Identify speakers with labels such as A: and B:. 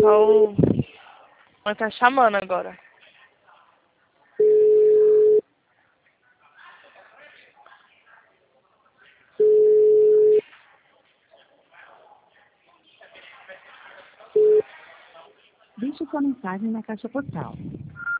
A: gravar o... Mas tá chamando agora.
B: Deixe sua mensagem na caixa postal.